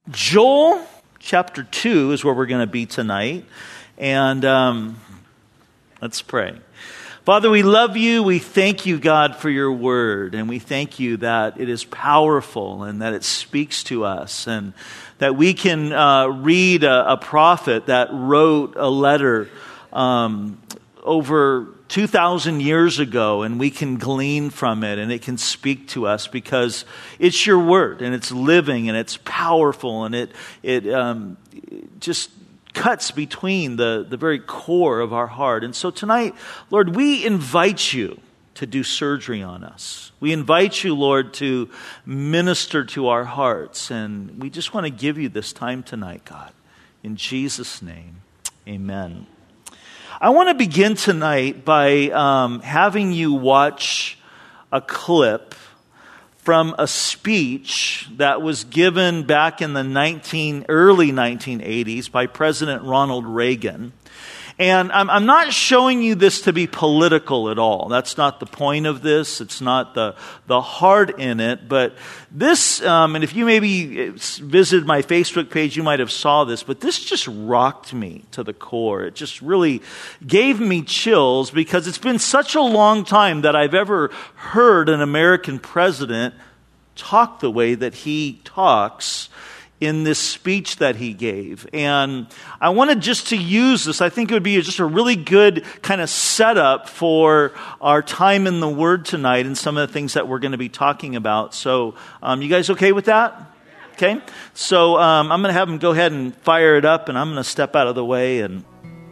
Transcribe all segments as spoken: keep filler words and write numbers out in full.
Joel chapter two is where we're going to be tonight. And um, let's pray. Father, we love you. We thank you, God, for your word. And we thank you that it is powerful and that it speaks to us. And that we can uh, read a, a prophet that wrote a letter um, over two thousand years ago, and we can glean from it, and it can speak to us because it's your word, and it's living, and it's powerful, and it it um, just cuts between the, the very core of our heart. And so tonight, Lord, we invite you to do surgery on us. We invite you, Lord, to minister to our hearts, and we just want to give you this time tonight, God. In Jesus' name, amen. I want to begin tonight by um, having you watch a clip from a speech that was given back in the nineteen, early nineteen eighties by President Ronald Reagan. And I'm, I'm not showing you this to be political at all. That's not the point of this. It's not the, the heart in it. But this, um, and if you maybe visited my Facebook page, you might have saw this, but this just rocked me to the core. It just really gave me chills because it's been such a long time that I've ever heard an American president talk the way that he talks in this speech that he gave. And I wanted just to use this. I think it would be just a really good kind of setup for our time in the Word tonight and some of the things that we're going to be talking about. So, um, you guys okay with that? Okay. So, um, I'm going to have him go ahead and fire it up, and I'm going to step out of the way. And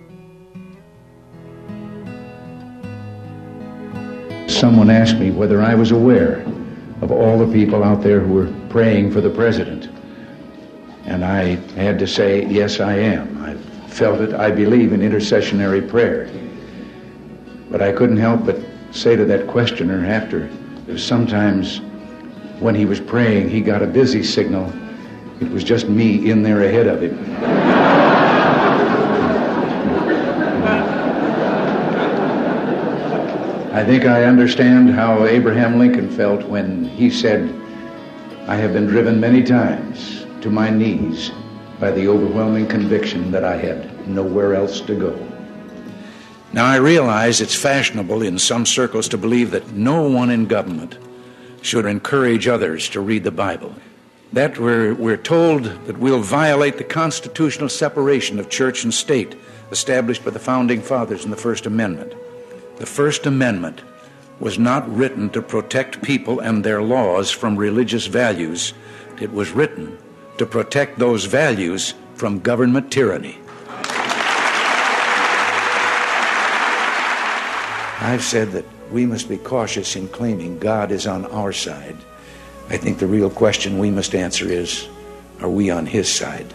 someone asked me whether I was aware of all the people out there who were praying for the president. And I had to say, yes, I am. I felt it. I believe in intercessionary prayer. But I couldn't help but say to that questioner after, sometimes when he was praying, he got a busy signal. It was just me in there ahead of him. I think I understand how Abraham Lincoln felt when he said, I have been driven many times to my knees by the overwhelming conviction that I had nowhere else to go. Now, I realize it's fashionable in some circles to believe that no one in government should encourage others to read the Bible. That we're, we're told that we'll violate the constitutional separation of church and state established by the Founding Fathers in the First Amendment. The First Amendment was not written to protect people and their laws from religious values. It was written to protect those values from government tyranny. I've said that we must be cautious in claiming God is on our side. I think the real question we must answer is, are we on His side?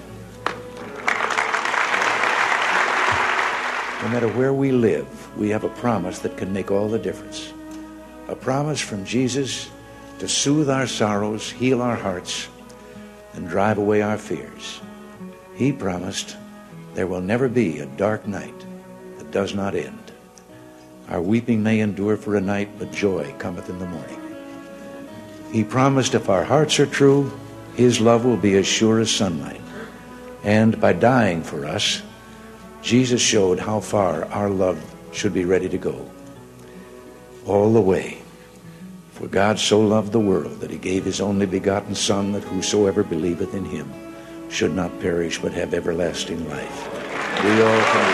No matter where we live, we have a promise that can make all the difference. A promise from Jesus to soothe our sorrows, heal our hearts, and drive away our fears. He promised there will never be a dark night that does not end. Our weeping may endure for a night, but joy cometh in the morning. He promised if our hearts are true, His love will be as sure as sunlight. And by dying for us, Jesus showed how far our love should be ready to go. All the way. For God so loved the world that He gave His only begotten Son, that whosoever believeth in Him should not perish but have everlasting life. We all can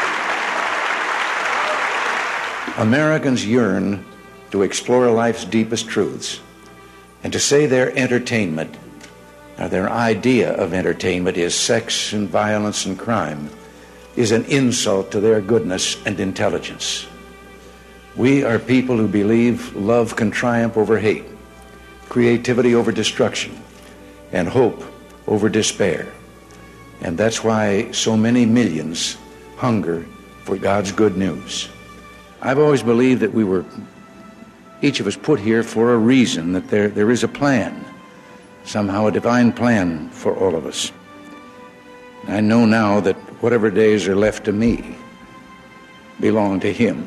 recite. Americans yearn to explore life's deepest truths, and to say their entertainment, or their idea of entertainment, is sex and violence and crime, is an insult to their goodness and intelligence. We are people who believe love can triumph over hate, creativity over destruction, and hope over despair. And that's why so many millions hunger for God's good news. I've always believed that we were, each of us, put here for a reason, that there, there is a plan, somehow a divine plan for all of us. I know now that whatever days are left to me belong to Him.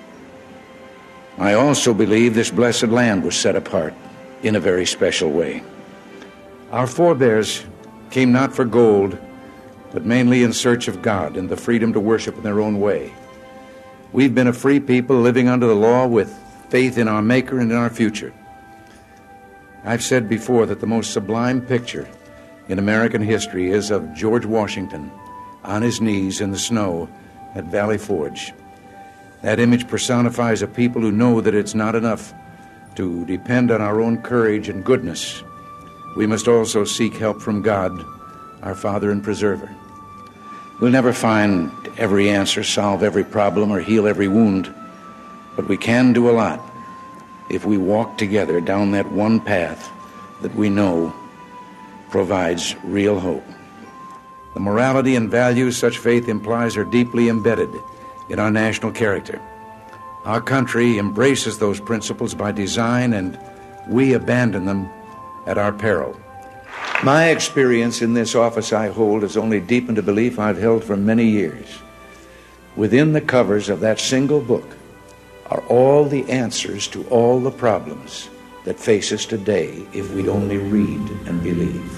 I also believe this blessed land was set apart in a very special way. Our forebears came not for gold, but mainly in search of God and the freedom to worship in their own way. We've been a free people living under the law with faith in our Maker and in our future. I've said before that the most sublime picture in American history is of George Washington on his knees in the snow at Valley Forge. That image personifies a people who know that it's not enough to depend on our own courage and goodness. We must also seek help from God, our Father and Preserver. We'll never find every answer, solve every problem, or heal every wound, but we can do a lot if we walk together down that one path that we know provides real hope. The morality and values such faith implies are deeply embedded in our national character. Our country embraces those principles by design, and we abandon them at our peril. My experience in this office I hold has only deepened a belief I've held for many years. Within the covers of that single book are all the answers to all the problems that face us today if we'd only read and believe.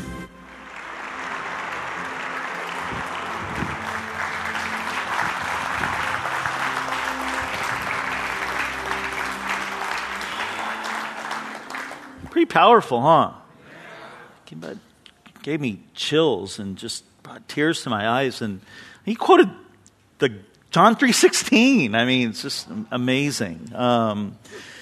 Pretty powerful, huh? Gave me chills and just brought tears to my eyes. And he quoted the John three sixteen. I mean, it's just amazing. Um,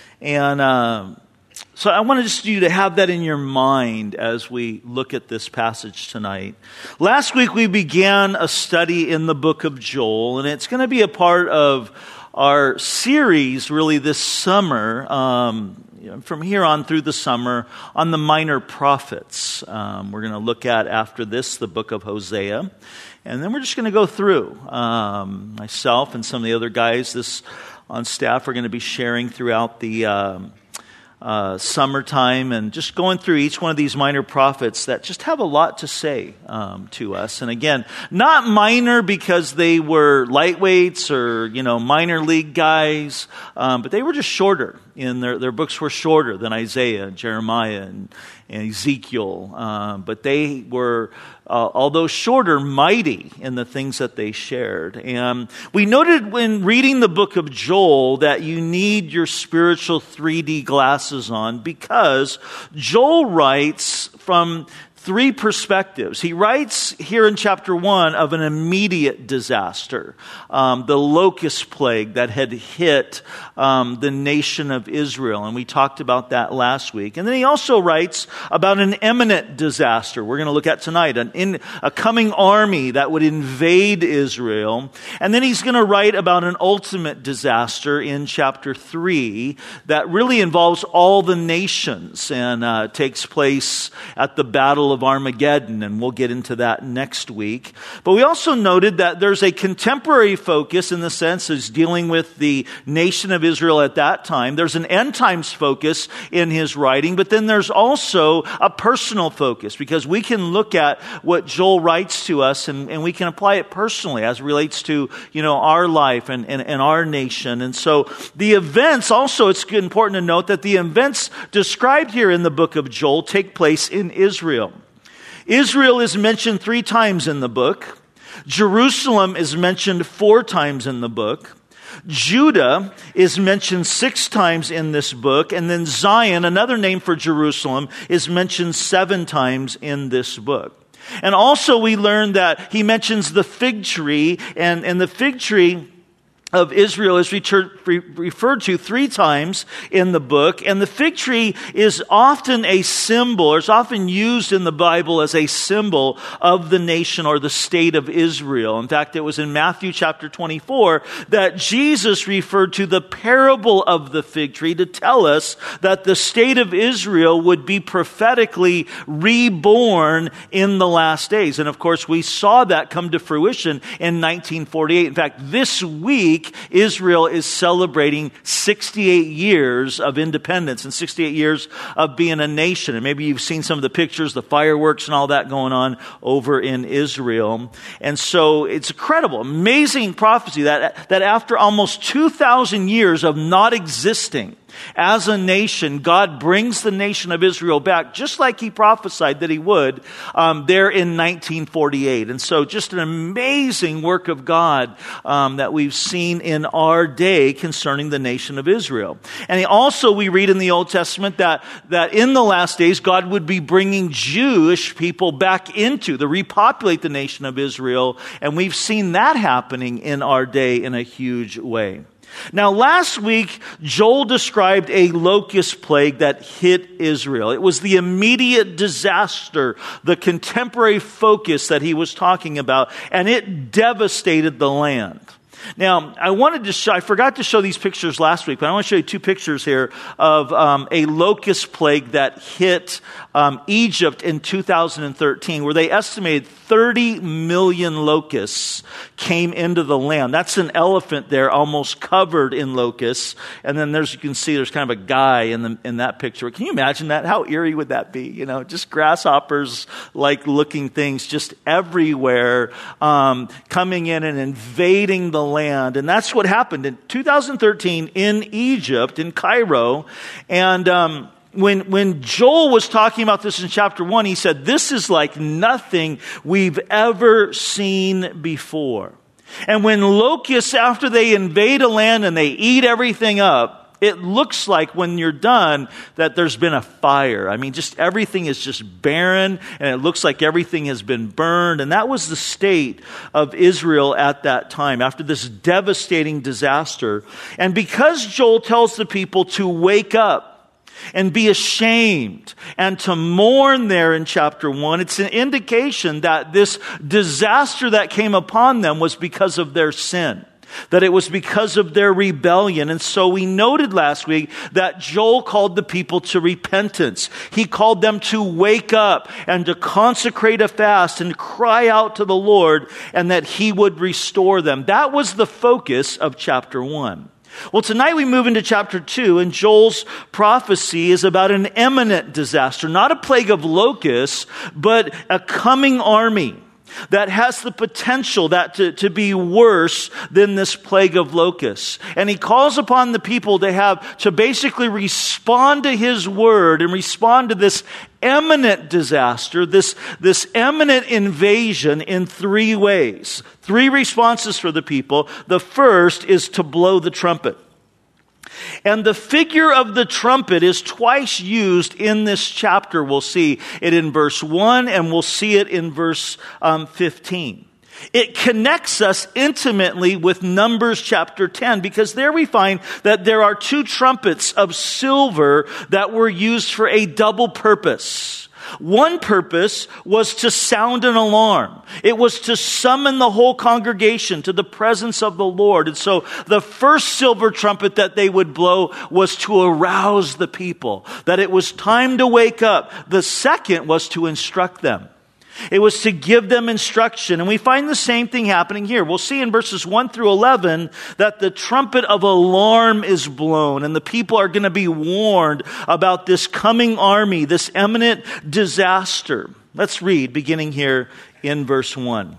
and uh, so I wanted just you to have that in your mind as we look at this passage tonight. Last week we began a study in the book of Joel, and it's going to be a part of our series really this summer, um, you know, from here on through the summer, on the minor prophets. Um, we're going to look at, after this, the book of Hosea. And then we're just going to go through. Um, myself and some of the other guys this on staff are going to be sharing throughout the um, uh, summertime and just going through each one of these minor prophets that just have a lot to say um, to us. And again, not minor because they were lightweights or, you know, minor league guys, um, but they were just shorter. In their, their books were shorter than Isaiah, Jeremiah, and, and Ezekiel. Uh, but they were, uh, although shorter, mighty in the things that they shared. And we noted when reading the book of Joel that you need your spiritual three D glasses on, because Joel writes from three perspectives. He writes here in chapter one of an immediate disaster, um, the locust plague that had hit um, the nation of Israel, and we talked about that last week. And then he also writes about an imminent disaster we're going to look at tonight, an in, a coming army that would invade Israel. And then he's going to write about an ultimate disaster in chapter three that really involves all the nations and uh, takes place at the Battle of Armageddon, and we'll get into that next week. But we also noted that there's a contemporary focus in the sense as dealing with the nation of Israel at that time. There's an end times focus in his writing, but then there's also a personal focus, because we can look at what Joel writes to us and, and we can apply it personally as it relates to, you know, our life and, and, and our nation. And so the events also, it's important to note that the events described here in the book of Joel take place in Israel. Israel is mentioned three times in the book. Jerusalem is mentioned four times in the book. Judah is mentioned six times in this book. And then Zion, another name for Jerusalem, is mentioned seven times in this book. And also we learned that he mentions the fig tree, and, and the fig tree of Israel is referred to three times in the book. And the fig tree is often a symbol, or is often used in the Bible as a symbol of the nation or the state of Israel. In fact, it was in Matthew chapter twenty-four that Jesus referred to the parable of the fig tree to tell us that the state of Israel would be prophetically reborn in the last days. And of course, we saw that come to fruition in nineteen forty-eight. In fact, this week, Israel is celebrating sixty-eight years of independence and sixty-eight years of being a nation. And maybe you've seen some of the pictures, the fireworks and all that going on over in Israel. And so it's incredible, amazing prophecy that, that after almost two thousand years of not existing, As a nation, God brings the nation of Israel back, just like he prophesied that he would, um, there in nineteen forty-eight. And so just an amazing work of God um, that we've seen in our day concerning the nation of Israel. And also we read in the Old Testament that, that in the last days, God would be bringing Jewish people back into, to repopulate the nation of Israel. And we've seen that happening in our day in a huge way. Now, last week, Joel described a locust plague that hit Israel. It was the immediate disaster, the contemporary focus that he was talking about, and it devastated the land. Now, I wanted to show, I forgot to show these pictures last week, but I want to show you two pictures here of um, a locust plague that hit um, Egypt in two thousand thirteen, where they estimated thirty million locusts came into the land. That's an elephant there almost covered in locusts. And then there's, you can see there's kind of a guy in the, in that picture. Can you imagine that? How eerie would that be? You know, just grasshoppers like looking things just everywhere, um, coming in and invading the land. And that's what happened in two thousand thirteen in Egypt, in Cairo. And, um, When, when Joel was talking about this in chapter one, he said, this is like nothing we've ever seen before. And when locusts, after they invade a land and they eat everything up, it looks like when you're done that there's been a fire. I mean, just everything is just barren, and it looks like everything has been burned. And that was the state of Israel at that time, after this devastating disaster. And because Joel tells the people to wake up and be ashamed and to mourn there in chapter one, it's an indication that this disaster that came upon them was because of their sin, that it was because of their rebellion. And so we noted last week that Joel called the people to repentance. He called them to wake up and to consecrate a fast and to cry out to the Lord, and that he would restore them. That was the focus of chapter one. Well, tonight we move into chapter two, and Joel's prophecy is about an imminent disaster, not a plague of locusts, but a coming army that has the potential that to, to be worse than this plague of locusts. And he calls upon the people to have, to basically respond to his word and respond to this imminent disaster, this, this imminent invasion in three ways. Three responses for the people. The first is to blow the trumpet. And the figure of the trumpet is twice used in this chapter. We'll see it in verse one, and we'll see it in verse um, fifteen. It connects us intimately with Numbers chapter ten, because there we find that there are two trumpets of silver that were used for a double purpose. One purpose was to sound an alarm. It was to summon the whole congregation to the presence of the Lord. And so the first silver trumpet that they would blow was to arouse the people, that it was time to wake up. The second was to instruct them. It was to give them instruction. And we find the same thing happening here. We'll see in verses one through eleven that the trumpet of alarm is blown, and the people are going to be warned about this coming army, this imminent disaster. Let's read, beginning here in verse one.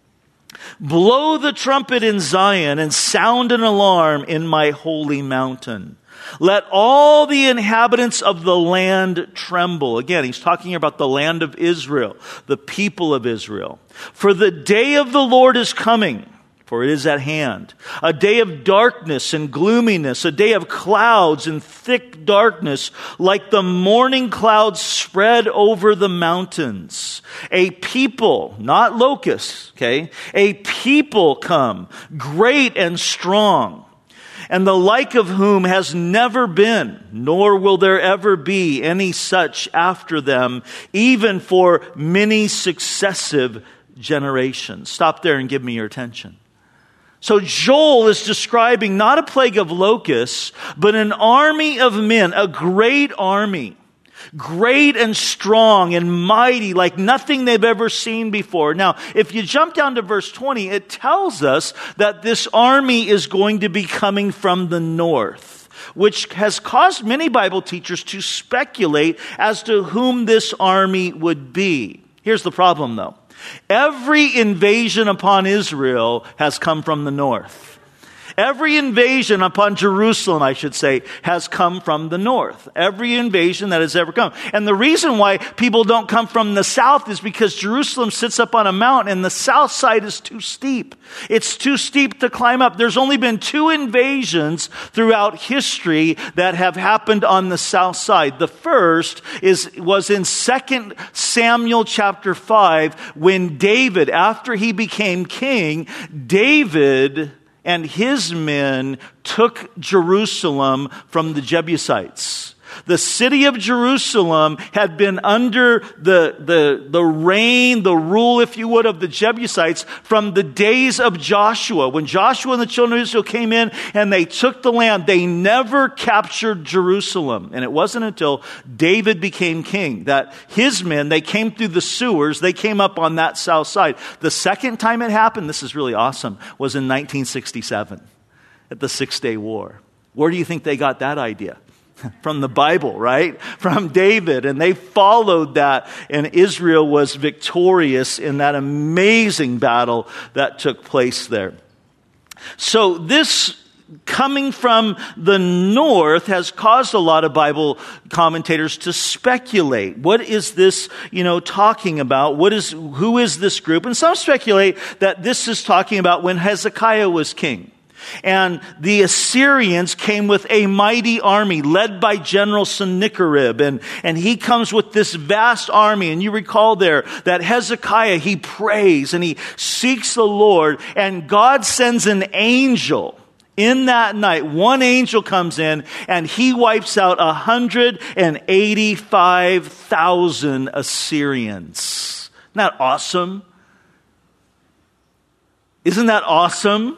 Blow the trumpet in Zion and sound an alarm in my holy mountain. Let all the inhabitants of the land tremble. Again, he's talking about the land of Israel, the people of Israel. For the day of the Lord is coming, for it is at hand. A day of darkness and gloominess, a day of clouds and thick darkness, like the morning clouds spread over the mountains. A people, not locusts, okay? A people come, great and strong, and the like of whom has never been, nor will there ever be any such after them, even for many successive generations. Stop there and give me your attention. So Joel is describing not a plague of locusts, but an army of men, a great army. Great and strong and mighty, like nothing they've ever seen before. Now, if you jump down to verse twenty, it tells us that this army is going to be coming from the north, which has caused many Bible teachers to speculate as to whom this army would be. Here's the problem, though. Every invasion upon Israel has come from the north. Every invasion upon Jerusalem, I should say, has come from the north. Every invasion that has ever come. And the reason why people don't come from the south is because Jerusalem sits up on a mountain and the south side is too steep. It's too steep to climb up. There's only been two invasions throughout history that have happened on the south side. The first is was in Second Samuel chapter five when David, after he became king, David and his men took Jerusalem from the Jebusites. The city of Jerusalem had been under the, the, the reign, the rule, if you would, of the Jebusites from the days of Joshua. When Joshua and the children of Israel came in and they took the land, they never captured Jerusalem. And it wasn't until David became king that his men, they came through the sewers, they came up on that south side. The second time it happened, this is really awesome, was in nineteen sixty-seven at the Six-Day War. Where do you think they got that idea? From the Bible, right? From David. And they followed that, and Israel was victorious in that amazing battle that took place there. So this coming from the north has caused a lot of Bible commentators to speculate. What is this, you know, talking about? What is, who is this group? And some speculate that this is talking about when Hezekiah was king. And the Assyrians came with a mighty army led by General Sennacherib. And, and he comes with this vast army. And you recall there that Hezekiah, he prays and he seeks the Lord. And God sends an angel in that night. One angel comes in and he wipes out one hundred eighty-five thousand Assyrians. Isn't that awesome? Isn't that awesome?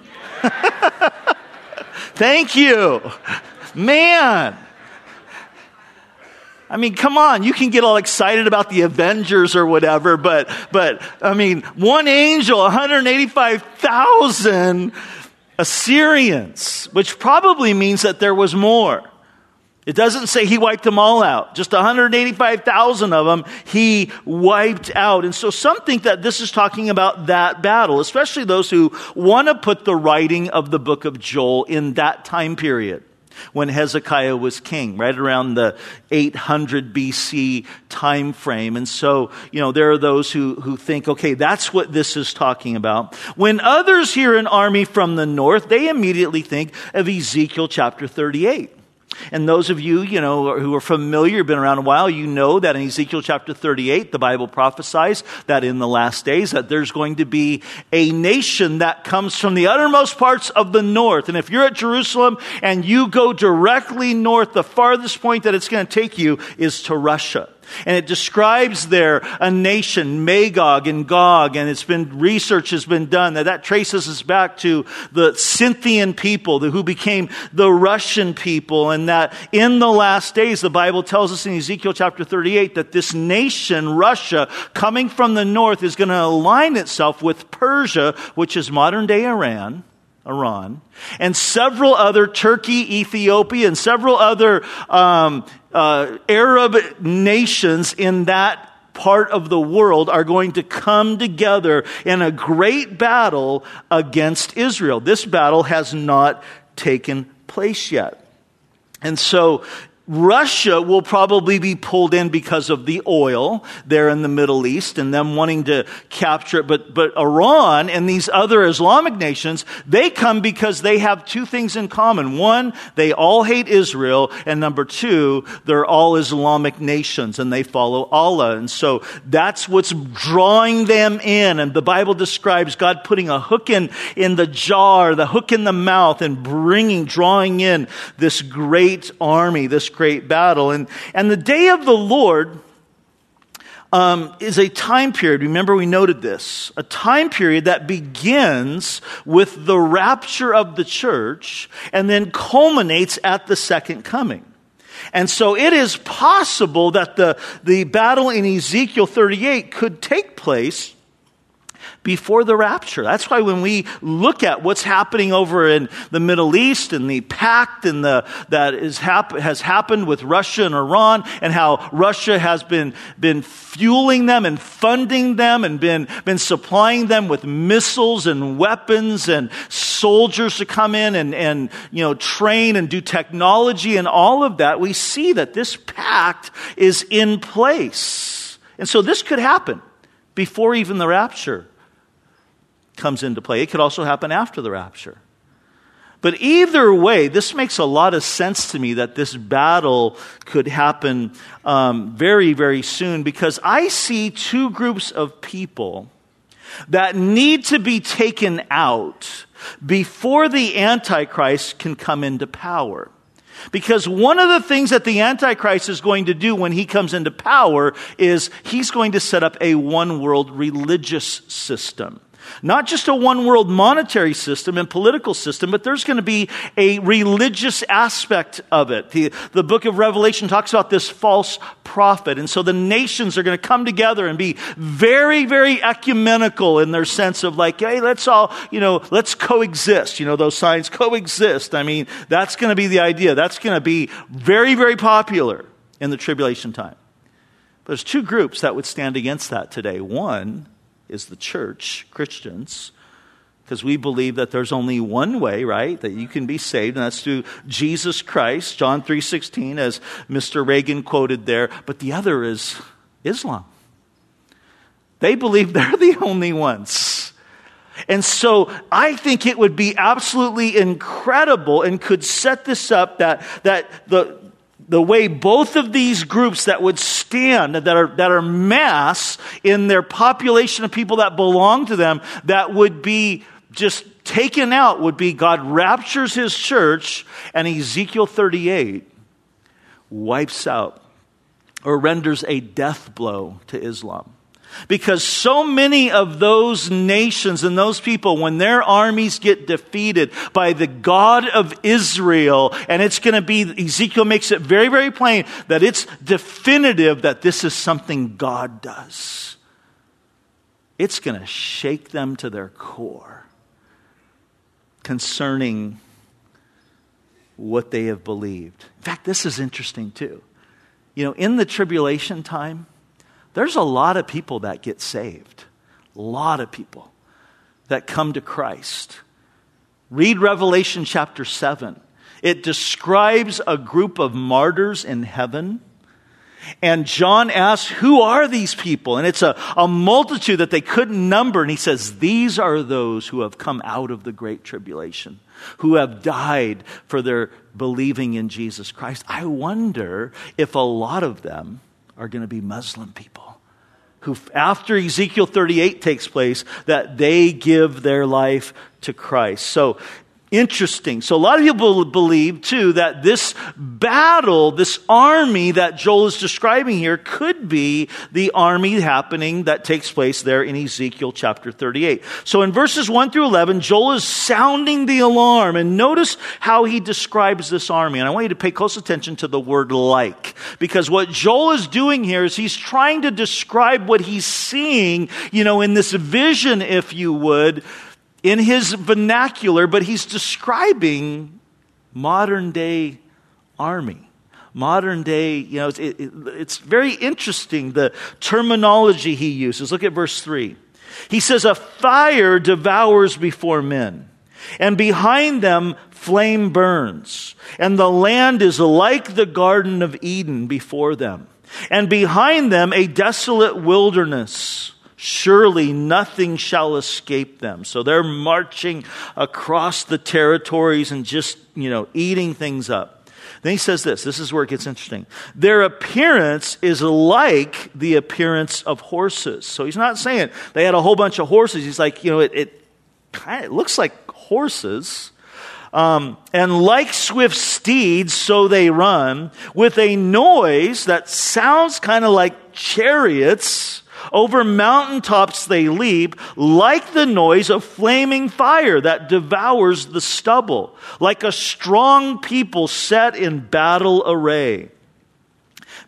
Thank you. Man. I mean, come on. You can get all excited about the Avengers or whatever, but, but I mean, one angel, one hundred eighty-five thousand Assyrians, which probably means that there was more. It doesn't say he wiped them all out. Just one hundred eighty-five thousand of them he wiped out. And so some think that this is talking about that battle, especially those who want to put the writing of the book of Joel in that time period when Hezekiah was king, right around the eight hundred B C time frame. And so, you know, there are those who, who think, okay, that's what this is talking about. When others hear an army from the north, they immediately think of Ezekiel chapter thirty-eight. And those of you, you know, who are familiar, been around a while, you know that in Ezekiel chapter thirty-eight, the Bible prophesies that in the last days that there's going to be a nation that comes from the uttermost parts of the north. And if you're at Jerusalem and you go directly north, the farthest point that it's going to take you is to Russia. And it describes there a nation, Magog and Gog, and it's been, research has been done that that traces us back to the Scythian people who became the Russian people, and that in the last days, the Bible tells us in Ezekiel chapter thirty-eight that this nation, Russia, coming from the north is going to align itself with Persia, which is modern day Iran. Iran, and several other, Turkey, Ethiopia, and several other um, uh, Arab nations in that part of the world are going to come together in a great battle against Israel. This battle has not taken place yet. And so Russia will probably be pulled in because of the oil there in the Middle East and them wanting to capture it. But, but Iran and these other Islamic nations, they come because they have two things in common. One, they all hate Israel. And number two, they're all Islamic nations and they follow Allah. And so that's what's drawing them in. And the Bible describes God putting a hook in, in the jar, the hook in the mouth, and bringing, drawing in this great army, this great battle. And, and the day of the Lord um, is a time period, remember we noted this, a time period that begins with the rapture of the church and then culminates at the second coming. And so it is possible that the, the battle in Ezekiel thirty-eight could take place before the rapture. That's why when we look at what's happening over in the Middle East and the pact and the that is hap- has happened with Russia and Iran, and how Russia has been been fueling them and funding them and been been supplying them with missiles and weapons and soldiers to come in and and you know train and do technology and all of that, we see that this pact is in place. And so this could happen before even the rapture comes into play. It could also happen after the rapture. But either way, this makes a lot of sense to me that this battle could happen um, very, very soon, because I see two groups of people that need to be taken out before the Antichrist can come into power. Because one of the things that the Antichrist is going to do when he comes into power is he's going to set up a one-world religious system. Not just a one-world monetary system and political system, but there's going to be a religious aspect of it. The, the book of Revelation talks about this false prophet. And so the nations are going to come together and be very, very ecumenical in their sense of like, hey, let's all, you know, let's coexist. You know, those signs, coexist. I mean, that's going to be the idea. That's going to be very, very popular in the tribulation time. But there's two groups that would stand against that today. One is the church, Christians, because we believe that there's only one way, right, that you can be saved, and that's through Jesus Christ, John three sixteen, as Mister Reagan quoted there. But the other is Islam. They believe they're the only ones. And so I think it would be absolutely incredible and could set this up that, that the The way both of these groups that would stand, that are that are mass in their population of people that belong to them, that would be just taken out, would be God raptures his church, and Ezekiel thirty-eight wipes out or renders a death blow to Islam. Because so many of those nations and those people, when their armies get defeated by the God of Israel, and it's going to be, Ezekiel makes it very, very plain that it's definitive that this is something God does. It's going to shake them to their core concerning what they have believed. In fact, this is interesting too. You know, in the tribulation time, there's a lot of people that get saved. A lot of people that come to Christ. Read Revelation chapter seven. It describes a group of martyrs in heaven. And John asks, who are these people? And it's a, a multitude that they couldn't number. And he says, these are those who have come out of the great tribulation, who have died for their believing in Jesus Christ. I wonder if a lot of them are going to be Muslim people who, after Ezekiel thirty-eight takes place, that they give their life to Christ. So interesting. So a lot of people believe too that this battle, this army that Joel is describing here, could be the army happening that takes place there in Ezekiel chapter thirty-eight. So in verses one through eleven, Joel is sounding the alarm, and notice how he describes this army. And I want you to pay close attention to the word like, because what Joel is doing here is he's trying to describe what he's seeing, you know, in this vision, if you would, in his vernacular, but he's describing modern day army. Modern day, you know, it, it, it's very interesting, the terminology he uses. Look at verse three. He says, a fire devours before men, and behind them flame burns, and the land is like the Garden of Eden before them, and behind them a desolate wilderness. Surely nothing shall escape them. So they're marching across the territories and just, you know, eating things up. Then he says this. This is where it gets interesting. Their appearance is like the appearance of horses. So he's not saying they had a whole bunch of horses. He's like, you know, it, it kind of looks like horses. Um, and like swift steeds, so they run with a noise that sounds kind of like chariots. Over mountaintops they leap, like the noise of flaming fire that devours the stubble, like a strong people set in battle array.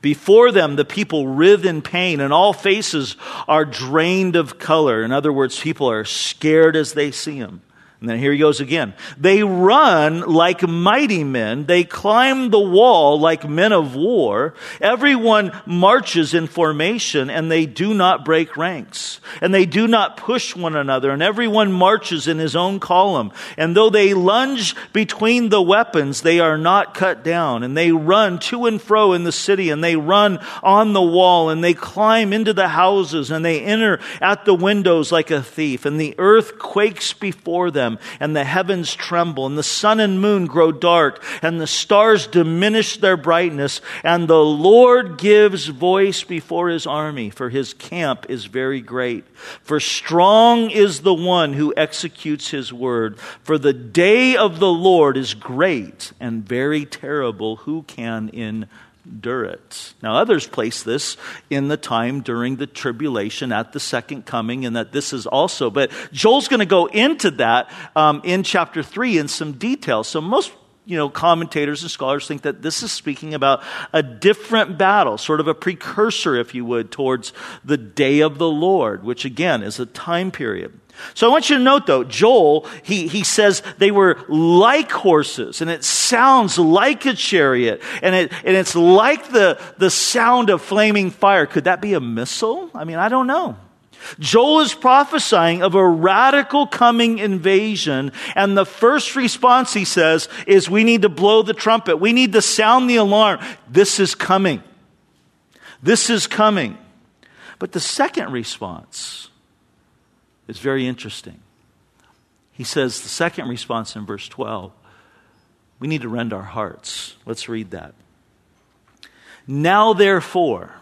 Before them, the people writhe in pain, and all faces are drained of color. In other words, people are scared as they see him. And then here he goes again. They run like mighty men. They climb the wall like men of war. Everyone marches in formation, and they do not break ranks. And they do not push one another, and everyone marches in his own column. And though they lunge between the weapons, they are not cut down. And they run to and fro in the city, and they run on the wall, and they climb into the houses, and they enter at the windows like a thief. And the earth quakes before them, and the heavens tremble, and the sun and moon grow dark, and the stars diminish their brightness, and the Lord gives voice before his army, for his camp is very great. For strong is the one who executes his word. For the day of the Lord is great and very terrible. Who can endure endure it? Now, others place this in the time during the tribulation at the second coming, and that this is also, but Joel's going to go into that um, in chapter three in some detail. So most you know, commentators and scholars think that this is speaking about a different battle, sort of a precursor, if you would, towards the day of the Lord, which again is a time period. So I want you to note, though, Joel, he, he says they were like horses, and it sounds like a chariot, and it and it's like the, the sound of flaming fire. Could that be a missile? I mean, I don't know. Joel is prophesying of a radical coming invasion, and the first response, he says, is we need to blow the trumpet. We need to sound the alarm. This is coming. This is coming. But the second response is very interesting. He says, the second response in verse twelve, we need to rend our hearts. Let's read that. Now therefore,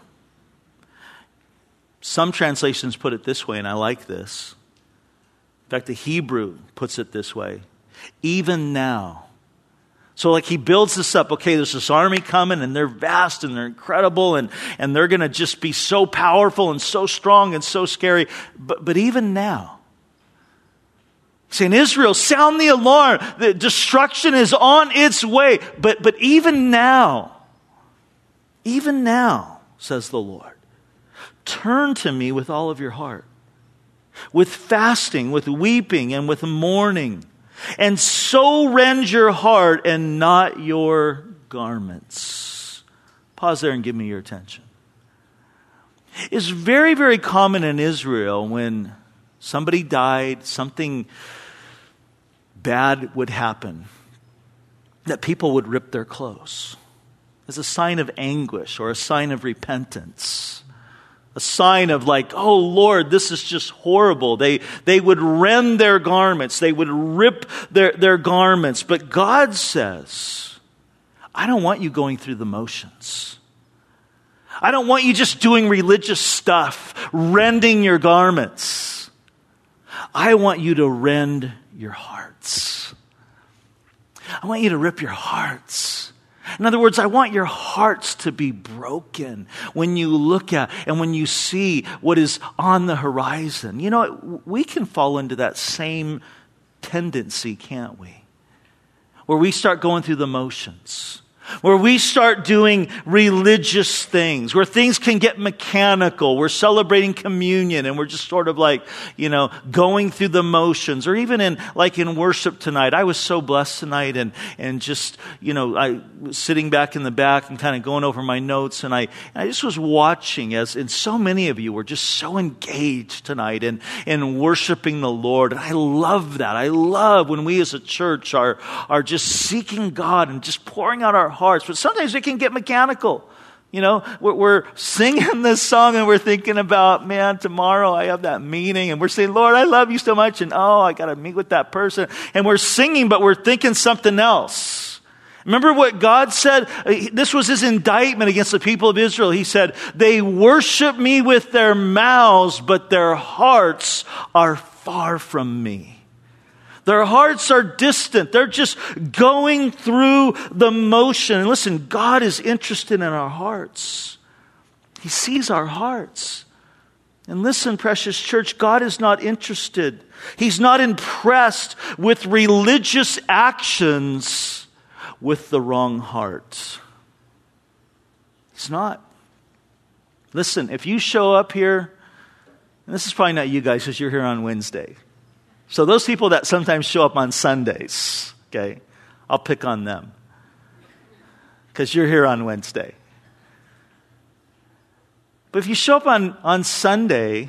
some translations put it this way, and I like this. In fact, the Hebrew puts it this way. Even now. So like he builds this up. Okay, there's this army coming, and they're vast and they're incredible, and, and they're going to just be so powerful and so strong and so scary. But, but even now, he's saying, Israel, sound the alarm. The destruction is on its way. But, but even now, even now, says the Lord, turn to me with all of your heart, with fasting, with weeping, and with mourning, and so rend your heart and not your garments. Pause there and give me your attention. It's very, very common in Israel when somebody died, something bad would happen, that people would rip their clothes as a sign of anguish or a sign of repentance. A sign of like, oh Lord, this is just horrible. They they would rend their garments. They would rip their, their garments. But God says, I don't want you going through the motions. I don't want you just doing religious stuff, rending your garments. I want you to rend your hearts. I want you to rip your hearts. In other words, I want your hearts to be broken when you look at and when you see what is on the horizon. You know, we can fall into that same tendency, can't we? Where we start going through the motions. Where we start doing religious things, where things can get mechanical. We're celebrating communion and we're just sort of like, you know, going through the motions. Or even in, like in worship tonight, I was so blessed tonight and, and just, you know, I was sitting back in the back and kind of going over my notes, and I, I just was watching as, and so many of you were just so engaged tonight in, in worshiping the Lord. And I love that. I love when we as a church are, are just seeking God and just pouring out our hearts, but sometimes it can get mechanical. You know, we're, we're singing this song and we're thinking about, man, tomorrow I have that meeting, and we're saying, Lord, I love you so much, and oh, I got to meet with that person. And we're singing, but we're thinking something else. Remember what God said? This was his indictment against the people of Israel. He said, they worship me with their mouths, but their hearts are far from me. Their hearts are distant. They're just going through the motion. And listen, God is interested in our hearts. He sees our hearts. And listen, precious church, God is not interested. He's not impressed with religious actions with the wrong heart. He's not. Listen, if you show up here, and this is probably not you guys because you're here on Wednesday. So those people that sometimes show up on Sundays, okay, I'll pick on them because you're here on Wednesday. But if you show up on, on Sunday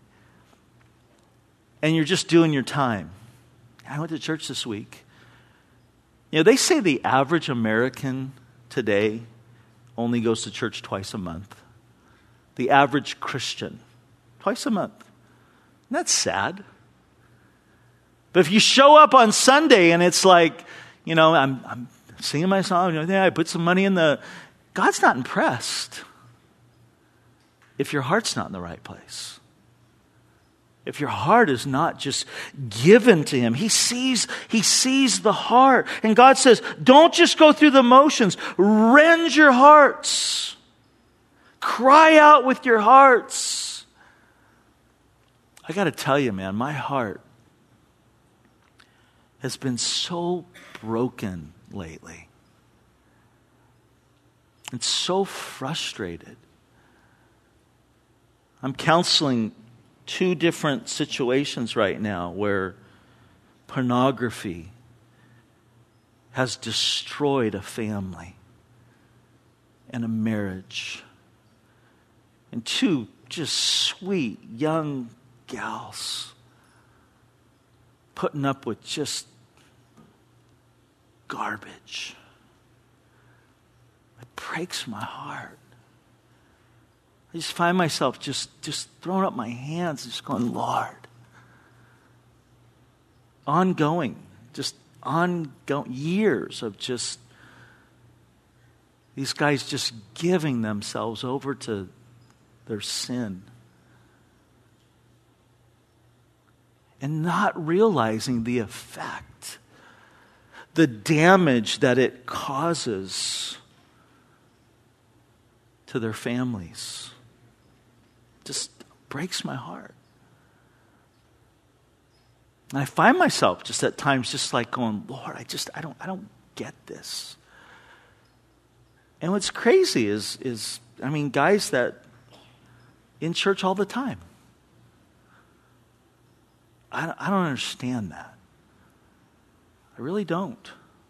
and you're just doing your time, I went to church this week. You know, they say the average American today only goes to church twice a month. The average Christian, twice a month. Isn't that sad? But if you show up on Sunday and it's like, you know, I'm, I'm singing my song, you know, I put some money in the... God's not impressed if your heart's not in the right place. If your heart is not just given to him. He sees, he sees the heart. And God says, don't just go through the motions. Rend your hearts. Cry out with your hearts. I got to tell you, man, my heart has been so broken lately. It's so frustrated. I'm counseling two different situations right now where pornography has destroyed a family and a marriage. And two just sweet young gals putting up with just garbage. It breaks my heart. I just find myself just, just throwing up my hands, just going, Lord. Ongoing, just ongoing, years of just these guys just giving themselves over to their sin. And not realizing the effect, the damage that it causes to their families. Just breaks my heart. And I find myself just at times just like going, Lord, I just, I don't, I don't get this. And what's crazy is, is, I mean, guys that in church all the time. I, I don't understand that. I really don't.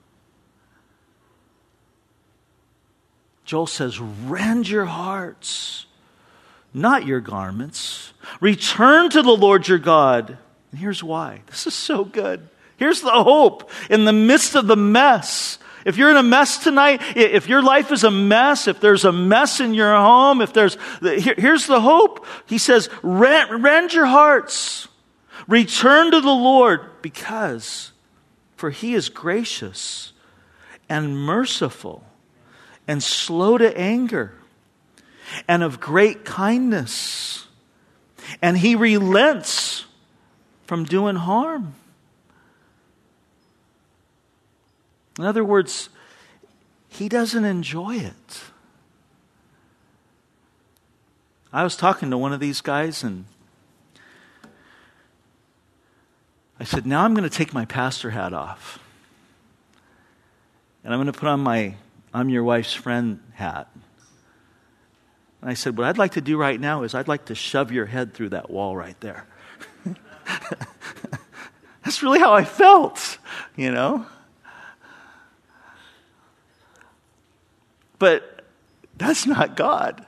Joel says, rend your hearts, not your garments. Return to the Lord your God. And here's why. This is so good. Here's the hope in the midst of the mess. If you're in a mess tonight, if your life is a mess, if there's a mess in your home, if there's, here, here's the hope. He says, rend, rend your hearts. Return to the Lord because, for he is gracious and merciful and slow to anger and of great kindness. And he relents from doing harm. In other words, he doesn't enjoy it. I was talking to one of these guys and I said, now I'm going to take my pastor hat off. And I'm going to put on my I'm your wife's friend hat. And I said, what I'd like to do right now is I'd like to shove your head through that wall right there. That's really how I felt, you know. But that's not God.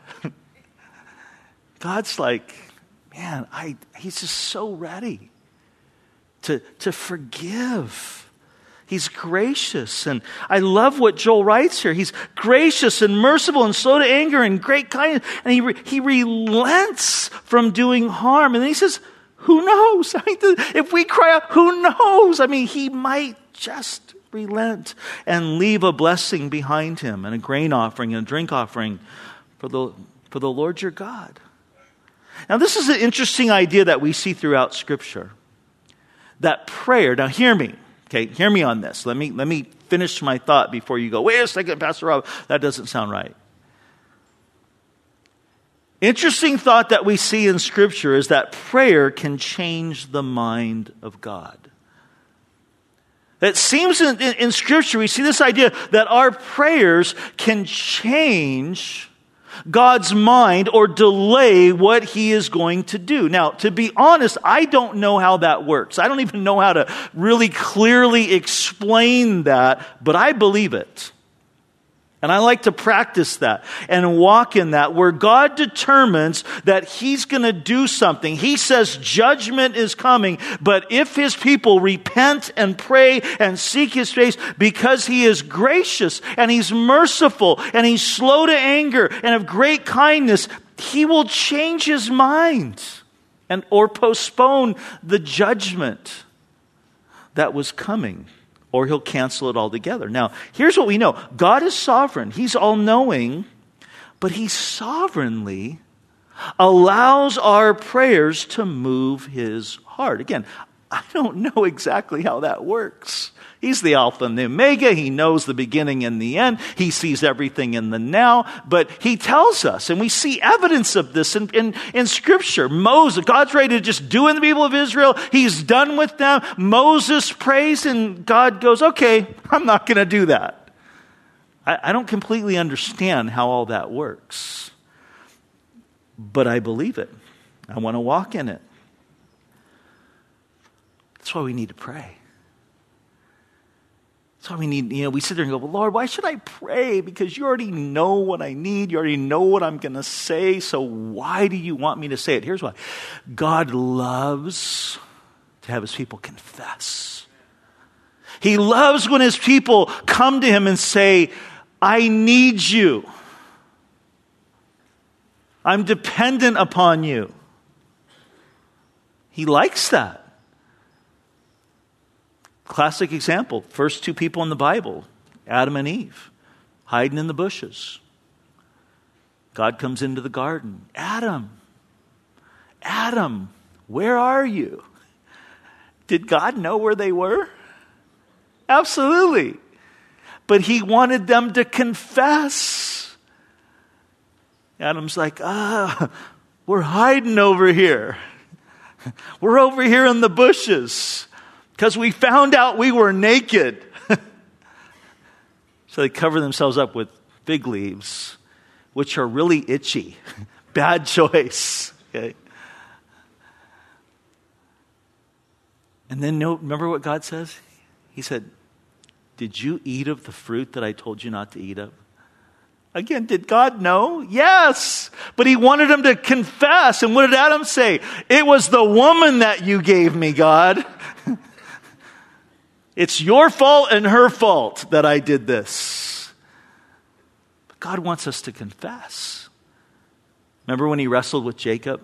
God's like, man, I he's just so ready to, to forgive. He's gracious. And I love what Joel writes here. He's gracious and merciful and slow to anger and great kindness. And he, re, he relents from doing harm. And then he says, who knows? I mean, if we cry out, who knows? I mean, he might just relent and leave a blessing behind him and a grain offering and a drink offering for the, for the Lord your God. Now, this is an interesting idea that we see throughout Scripture. That prayer, now hear me. Okay, hear me on this. Let me let me finish my thought before you go, wait a second, Pastor Rob, that doesn't sound right. Interesting thought that we see in Scripture is that prayer can change the mind of God. It seems in, in, in Scripture we see this idea that our prayers can change God's mind or delay what he is going to do. Now, to be honest, I don't know how that works. I don't even know how to really clearly explain that, but I believe it. And I like to practice that and walk in that, where God determines that he's going to do something. He says judgment is coming, but if his people repent and pray and seek his face, because he is gracious and he's merciful and he's slow to anger and of great kindness, he will change his mind and or postpone the judgment that was coming. Or he'll cancel it altogether. Now, here's what we know. God is sovereign. He's all-knowing, but he sovereignly allows our prayers to move his heart. Again, I don't know exactly how that works. He's the Alpha and the Omega. He knows the beginning and the end. He sees everything in the now. But he tells us, and we see evidence of this in, in, in Scripture. Moses, God's ready to just do in the people of Israel. He's done with them. Moses prays, and God goes, okay, I'm not going to do that. I, I don't completely understand how all that works. But I believe it. I want to walk in it. That's why we need to pray. That's why we need, you know, we sit there and go, well, Lord, why should I pray? Because you already know what I need. You already know what I'm going to say. So why do you want me to say it? Here's why. God loves to have his people confess. He loves when his people come to him and say, I need you. I'm dependent upon you. He likes that. Classic example, first two people in the Bible, Adam and Eve, hiding in the bushes. God comes into the garden. Adam, Adam, where are you? Did God know where they were? Absolutely. But he wanted them to confess. Adam's like, ah, we're hiding over here. We're over here in the bushes. Because we found out we were naked. So they cover themselves up with fig leaves, which are really itchy. Bad choice. Okay. And then no, remember what God says? He said, did you eat of the fruit that I told you not to eat of? Again, did God know? Yes. But he wanted them to confess. And what did Adam say? It was the woman that you gave me, God. It's your fault and her fault that I did this. But God wants us to confess. Remember when he wrestled with Jacob?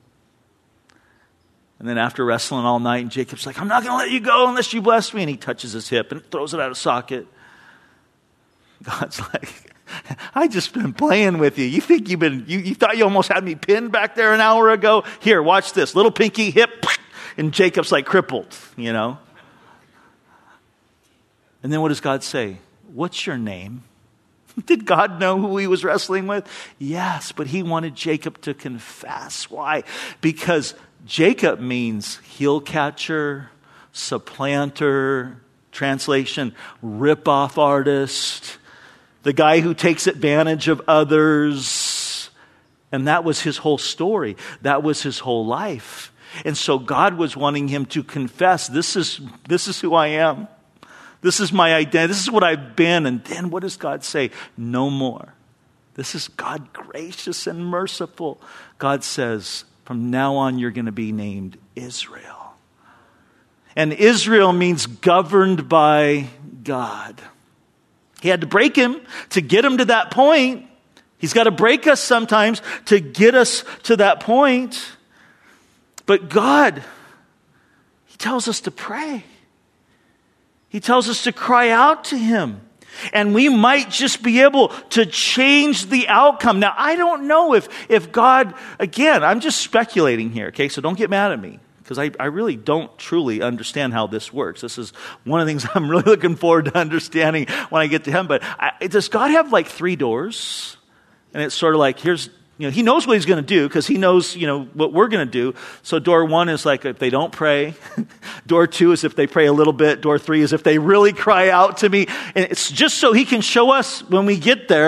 And then after wrestling all night, and Jacob's like, I'm not going to let you go unless you bless me. And he touches his hip and throws it out of socket. God's like, I just been playing with you. You think you've been, you, you thought you almost had me pinned back there an hour ago? Here, watch this. Little pinky hip. And Jacob's like crippled, you know. And then what does God say? What's your name? Did God know who he was wrestling with? Yes, but he wanted Jacob to confess. Why? Because Jacob means heel catcher, supplanter, translation, rip-off artist, the guy who takes advantage of others. And that was his whole story. That was his whole life. And so God was wanting him to confess, this is, this is who I am. This is my identity. This is what I've been. And then what does God say? No more. This is God gracious and merciful. God says, from now on, you're going to be named Israel. And Israel means governed by God. He had to break him to get him to that point. He's got to break us sometimes to get us to that point. But God, he tells us to pray. He tells us to cry out to him. And we might just be able to change the outcome. Now, I don't know if, if God, again, I'm just speculating here, okay? So don't get mad at me, because I, I really don't truly understand how this works. This is one of the things I'm really looking forward to understanding when I get to heaven. But I, does God have like three doors? And it's sort of like, here's, you know, he knows what he's going to do because he knows, you know, what we're going to do. So door one is like if they don't pray. Door two is if they pray a little bit. Door three is if they really cry out to me. And it's just so he can show us when we get there,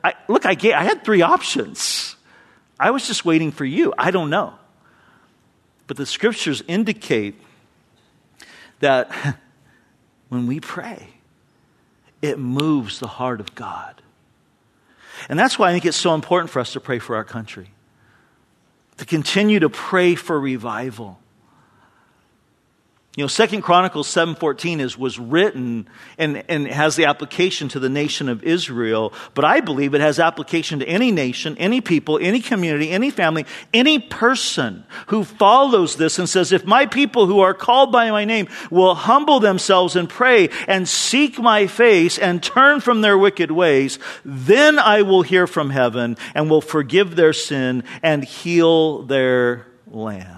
I, look, I, gave, I had three options. I was just waiting for you. I don't know. But the scriptures indicate that when we pray, it moves the heart of God. And that's why I think it's so important for us to pray for our country. To continue to pray for revival. You know, Second Chronicles seven fourteen is was written and, and has the application to the nation of Israel, but I believe it has application to any nation, any people, any community, any family, any person who follows this and says, if my people who are called by my name will humble themselves and pray and seek my face and turn from their wicked ways, then I will hear from heaven and will forgive their sin and heal their land.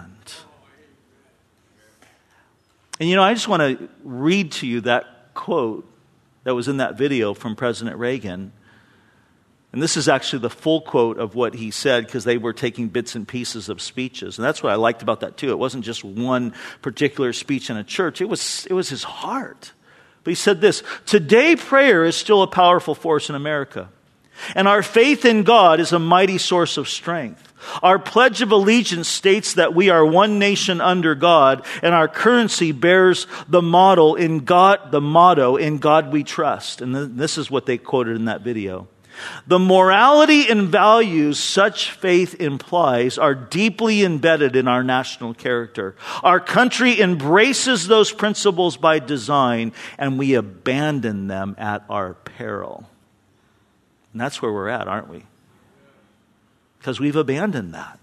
And you know, I just want to read to you that quote that was in that video from President Reagan. And this is actually the full quote of what he said, because they were taking bits and pieces of speeches. And that's what I liked about that too. It wasn't just one particular speech in a church. It was, it was his heart. But he said this: today prayer is still a powerful force in America. And our faith in God is a mighty source of strength. Our Pledge of Allegiance states that we are one nation under God, and our currency bears the motto in God, the motto in God we trust. And this is what they quoted in that video. The morality and values such faith implies are deeply embedded in our national character. Our country embraces those principles by design, and we abandon them at our peril. And that's where we're at, aren't we? Because we've abandoned that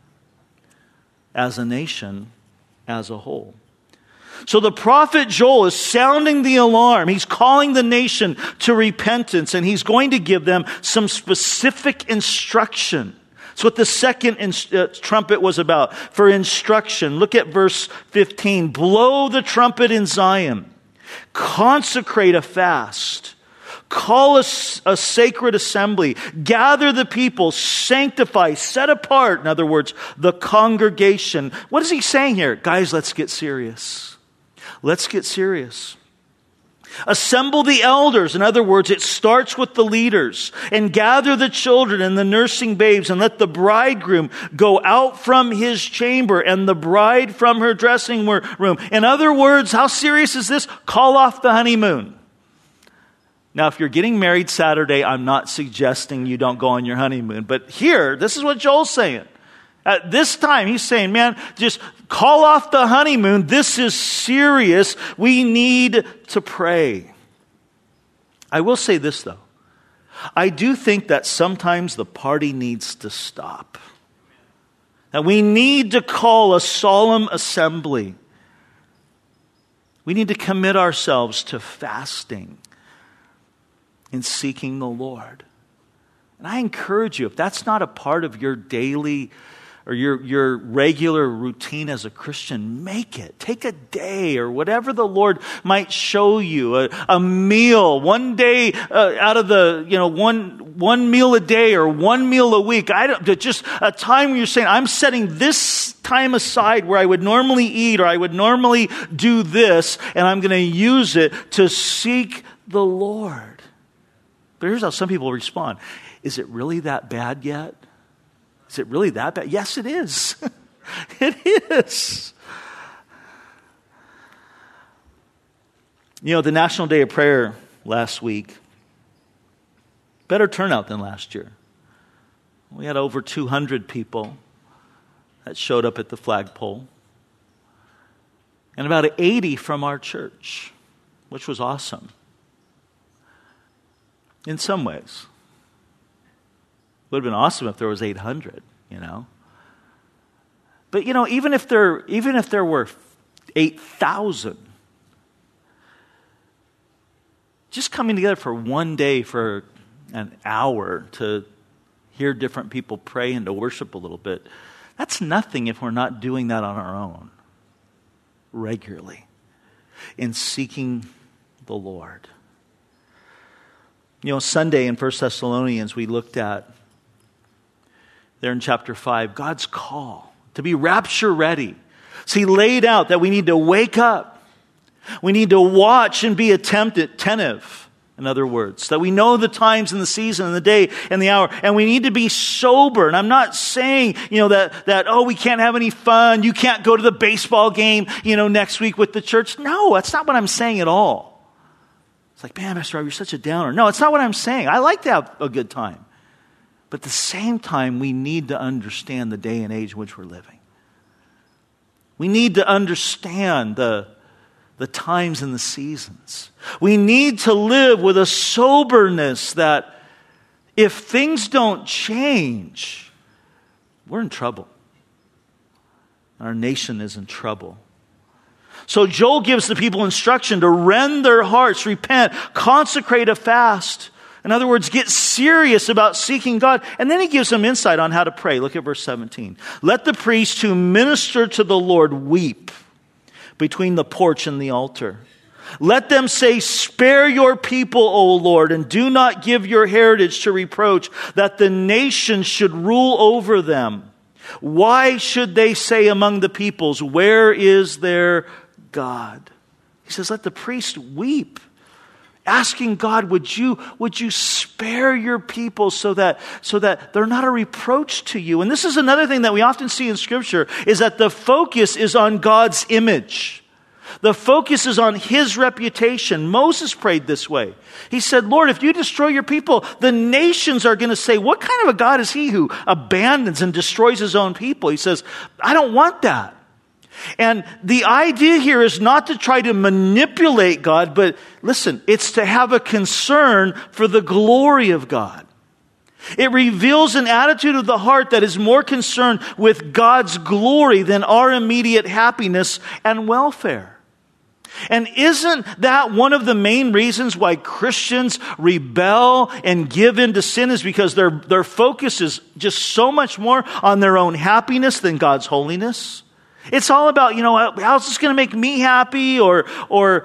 as a nation, as a whole. So the prophet Joel is sounding the alarm. He's calling the nation to repentance, and he's going to give them some specific instruction. That's what the second in, uh, trumpet was about, for instruction. Look at verse fifteen. Blow the trumpet in Zion. Consecrate a fast. Call a, a sacred assembly. Gather the people. Sanctify. Set apart, in other words, the congregation. What is he saying here? Guys, let's get serious. Let's get serious. Assemble the elders. In other words, it starts with the leaders. And gather the children and the nursing babes, and let the bridegroom go out from his chamber and the bride from her dressing room. In other words, how serious is this? Call off the honeymoon. Now, if you're getting married Saturday, I'm not suggesting you don't go on your honeymoon. But here, this is what Joel's saying. At this time, he's saying, man, just call off the honeymoon. This is serious. We need to pray. I will say this, though. I do think that sometimes the party needs to stop. That we need to call a solemn assembly. We need to commit ourselves to fasting in seeking the Lord. And I encourage you, if that's not a part of your daily or your, your regular routine as a Christian, make it. Take a day or whatever the Lord might show you. A, a meal, one day uh, out of the, you know, one one meal a day or one meal a week. I don't, just a time where you're saying, I'm setting this time aside where I would normally eat or I would normally do this, and I'm going to use it to seek the Lord. But here's how some people respond. Is it really that bad yet? Is it really that bad? Yes, it is. It is. You know, the National Day of Prayer last week, better turnout than last year. We had over two hundred people that showed up at the flagpole. And about eighty from our church, which was awesome. In some ways. It would have been awesome if there was eight hundred, you know. But, you know, even if there, even if there were eight thousand, just coming together for one day for an hour to hear different people pray and to worship a little bit, that's nothing if we're not doing that on our own regularly in seeking the Lord. You know, Sunday in First Thessalonians, we looked at there in chapter five, God's call to be rapture ready. So he laid out that we need to wake up. We need to watch and be attentive. in other words. That we know the times and the season and the day and the hour. And we need to be sober. And I'm not saying, you know, that, that, oh, we can't have any fun. You can't go to the baseball game, you know, next week with the church. No, that's not what I'm saying at all. It's like, man, Pastor Rob, you're such a downer. No, it's not what I'm saying. I like to have a good time. But at the same time, we need to understand the day and age in which we're living. We need to understand the the times and the seasons. We need to live with a soberness that if things don't change, we're in trouble. Our nation is in trouble. So Joel gives the people instruction to rend their hearts, repent, consecrate a fast. In other words, get serious about seeking God. And then he gives them insight on how to pray. Look at verse seventeen. Let the priest who minister to the Lord weep between the porch and the altar. Let them say, spare your people, O Lord, and do not give your heritage to reproach, that the nations should rule over them. Why should they say among the peoples, where is their God? He says, let the priest weep. Asking God, would you, would you spare your people so that, so that they're not a reproach to you? And this is another thing that we often see in Scripture, is that the focus is on God's image. The focus is on His reputation. Moses prayed this way. He said, Lord, if you destroy your people, the nations are going to say, what kind of a God is He who abandons and destroys His own people? He says, I don't want that. And the idea here is not to try to manipulate God, but listen, it's to have a concern for the glory of God. It reveals an attitude of the heart that is more concerned with God's glory than our immediate happiness and welfare. And isn't that one of the main reasons why Christians rebel and give in to sin, is because their, their focus is just so much more on their own happiness than God's holiness? It's all about, you know, how's this going to make me happy? Or, or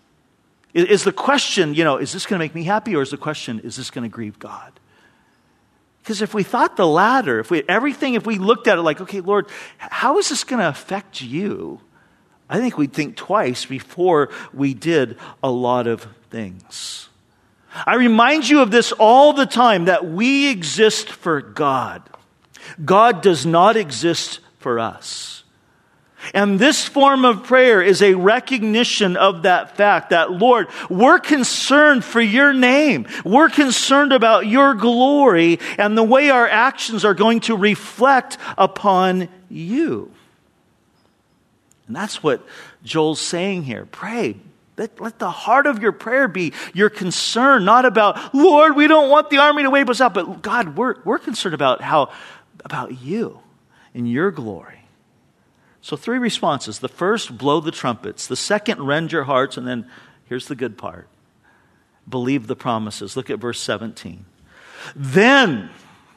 is the question, you know, is this going to make me happy? Or is the question, is this going to grieve God? Because if we thought the latter, if we, everything, if we looked at it like, okay, Lord, how is this going to affect you? I think we'd think twice before we did a lot of things. I remind you of this all the time, that we exist for God. God does not exist for us. And this form of prayer is a recognition of that fact, that, Lord, we're concerned for your name. We're concerned about your glory and the way our actions are going to reflect upon you. And that's what Joel's saying here. Pray. Let, let the heart of your prayer be your concern, not about, Lord, we don't want the army to wipe us out, but God, we're, we're concerned about how, about you and your glory. So three responses. The first, blow the trumpets. The second, rend your hearts. And then here's the good part. Believe the promises. Look at verse seventeen. Then,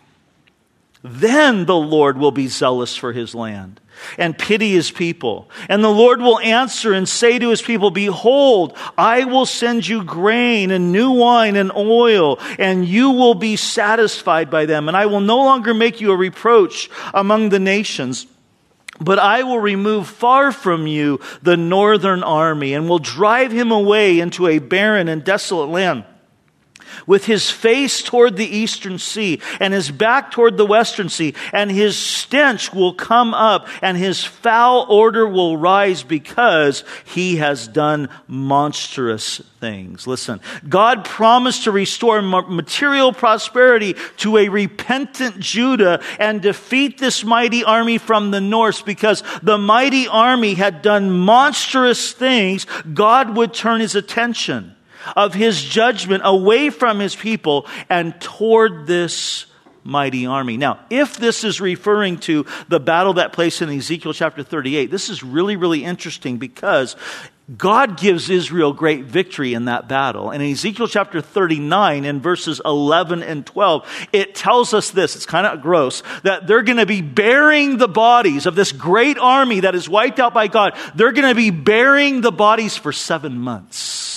then the Lord will be zealous for His land and pity His people. And the Lord will answer and say to His people, behold, I will send you grain and new wine and oil, and you will be satisfied by them. And I will no longer make you a reproach among the nations. But I will remove far from you the northern army, and will drive him away into a barren and desolate land, with his face toward the eastern sea, and his back toward the western sea. And his stench will come up, and his foul odor will rise, because he has done monstrous things. Listen, God promised to restore material prosperity to a repentant Judah and defeat this mighty army from the north. Because the mighty army had done monstrous things, God would turn His attention of His judgment away from His people and toward this mighty army. Now, if this is referring to the battle that place in Ezekiel chapter thirty-eight, this is really, really interesting, because God gives Israel great victory in that battle. And in Ezekiel chapter thirty-nine, in verses eleven and twelve, it tells us this. It's kind of gross, that they're going to be burying the bodies of this great army that is wiped out by God. They're going to be burying the bodies for seven months.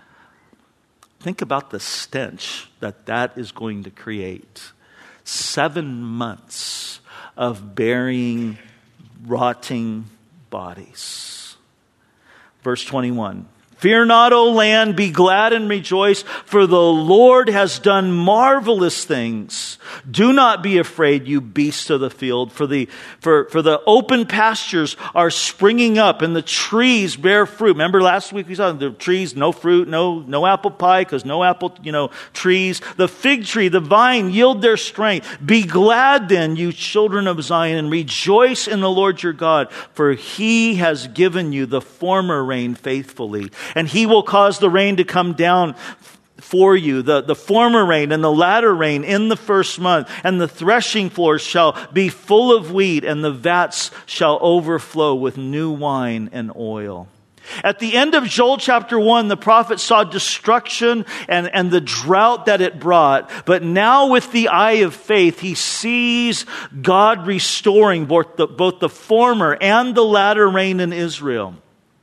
Think about the stench that that is going to create. Seven months of burying rotting bodies. Verse twenty-one. Fear not, O land, be glad and rejoice, for the Lord has done marvelous things. Do not be afraid, you beasts of the field, for the for, for the open pastures are springing up, and the trees bear fruit. Remember last week we saw the trees, no fruit, no no apple pie, because no apple, you know, trees. The fig tree, the vine yield their strength. Be glad then, you children of Zion, and rejoice in the Lord your God, for he has given you the former rain faithfully. And he will cause the rain to come down for you, the, the former rain and the latter rain in the first month. And the threshing floors shall be full of wheat, and the vats shall overflow with new wine and oil. At the end of Joel chapter one, the prophet saw destruction and, and the drought that it brought. But now with the eye of faith, he sees God restoring both the, both the former and the latter rain in Israel.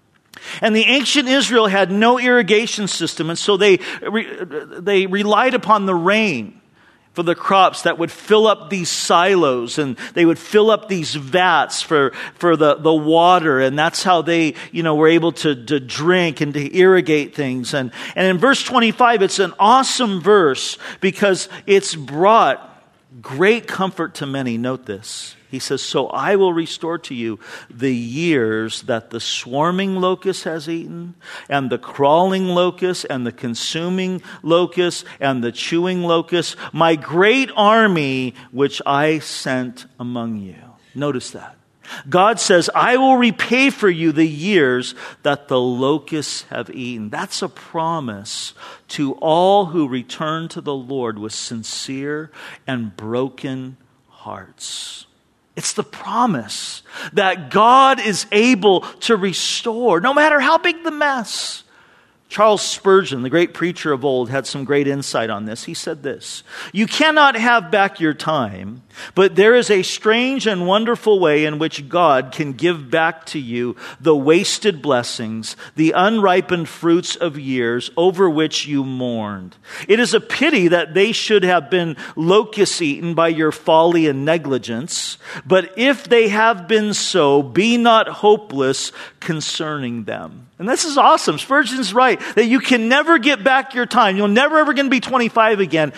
And the ancient Israel had no irrigation system, and so they they relied upon the rain for the crops that would fill up these silos, and they would fill up these vats for, for the, the water, and that's how they, you know, were able to, to drink and to irrigate things. And, and in verse twenty-five, it's an awesome verse because it's brought great comfort to many. Note this. He says, so I will restore to you the years that the swarming locust has eaten, and the crawling locust, and the consuming locust, and the chewing locust, my great army which I sent among you. Notice that. God says, I will repay for you the years that the locusts have eaten. That's a promise to all who return to the Lord with sincere and broken hearts. It's the promise that God is able to restore, no matter how big the mess. Charles Spurgeon, the great preacher of old, had some great insight on this. He said this, you cannot have back your time, but there is a strange and wonderful way in which God can give back to you the wasted blessings, the unripened fruits of years over which you mourned. It is a pity that they should have been locust eaten by your folly and negligence, but if they have been so, be not hopeless concerning them. And this is awesome. Spurgeon's right that you can never get back your time. You're never ever going to be twenty-five again.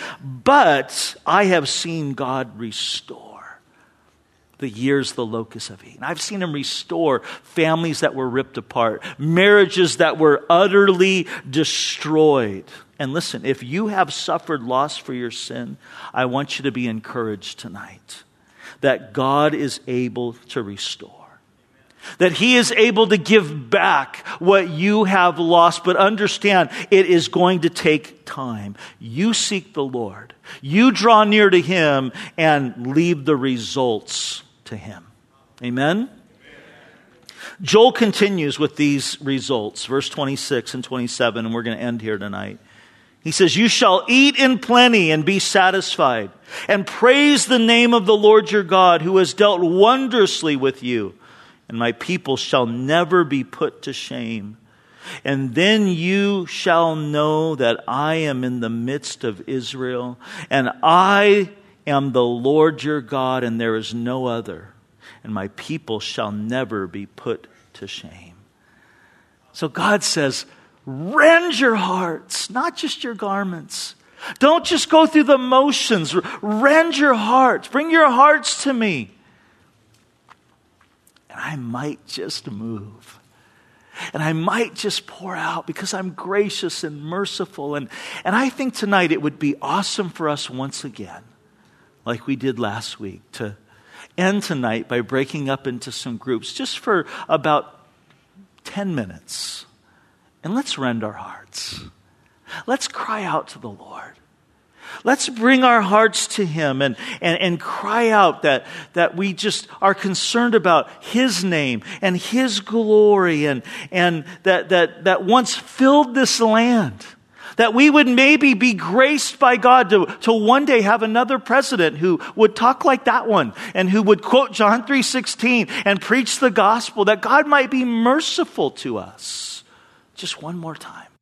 But I have seen God restore the years the locusts have eaten. I've seen him restore families that were ripped apart, marriages that were utterly destroyed. And listen, if you have suffered loss for your sin, I want you to be encouraged tonight that God is able to restore. That he is able to give back what you have lost. But understand, it is going to take time. You seek the Lord. You draw near to him and leave the results to him. Amen? Joel continues with these results. Verse twenty-six and twenty-seven, and we're going to end here tonight. He says, you shall eat in plenty and be satisfied, and praise the name of the Lord your God, who has dealt wondrously with you. And my people shall never be put to shame. And then you shall know that I am in the midst of Israel, and I am the Lord your God, and there is no other. And my people shall never be put to shame. So God says, rend your hearts, not just your garments. Don't just go through the motions. Rend your hearts. Bring your hearts to me. And I might just move. And I might just pour out because I'm gracious and merciful. And, and I think tonight it would be awesome for us once again, like we did last week, to end tonight by breaking up into some groups just for about ten minutes. And let's rend our hearts. Let's cry out to the Lord. Let's bring our hearts to him and, and, and cry out that, that we just are concerned about his name and his glory, and, and that, that, that once filled this land, that we would maybe be graced by God to, to one day have another president who would talk like that one and who would quote John three sixteen and preach the gospel, that God might be merciful to us. Just one more time.